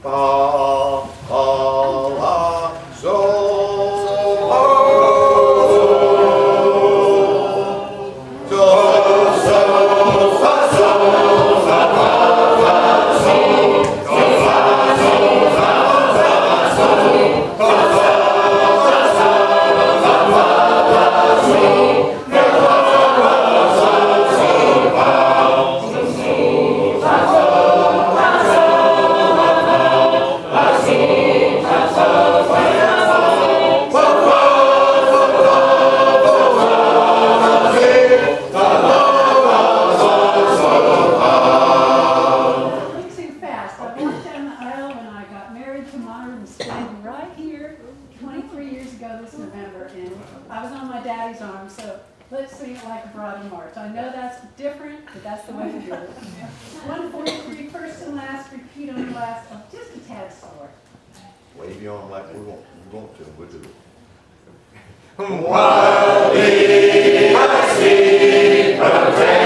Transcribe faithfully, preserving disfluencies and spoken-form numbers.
fa, fa, la, sol, do, do, sol, fa, sol, fa, fa, fa, sol, do, fa, sol, fa, fa, sol, fa, fa, fa, sol, fa, fa, fa, sol. I know that's different, but that's the way to do it. one forty-three, first and last, repeat on the last, oh, just a tad slower. Wave you on like we want, we want to, we'll do it. While we are asleep,